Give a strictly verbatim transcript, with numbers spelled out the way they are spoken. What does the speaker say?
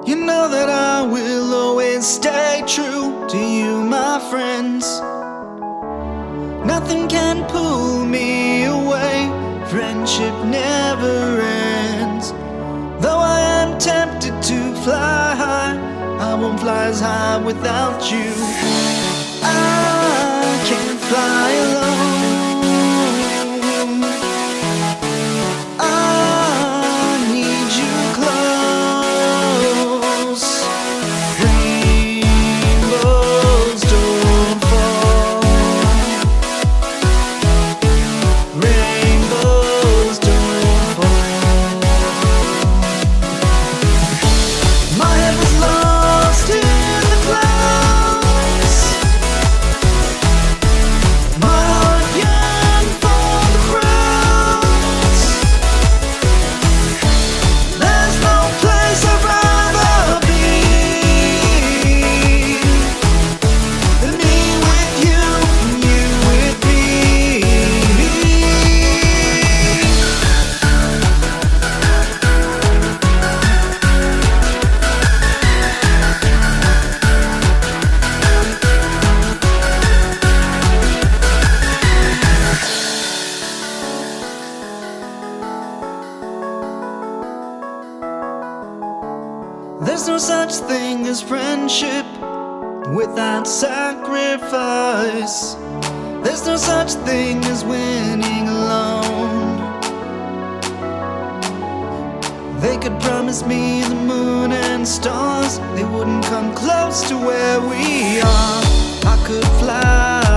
You know that I will always stay true to you, my friends. Nothing can pull me away, friendship never ends. Though I am tempted to fly high, I won't fly as high without you. I can't fly alone. I need you close. Rainbows don't fall. Rainbows don't fall. My head was lost in the clouds. My heart yearned for the crowds. There's no place I'd rather be than me with you, you with me. There's no such thing as friendship without sacrifice. There's no such thing as winning alone. They could promise me the moon and stars, they wouldn't come close to where we are. I could fly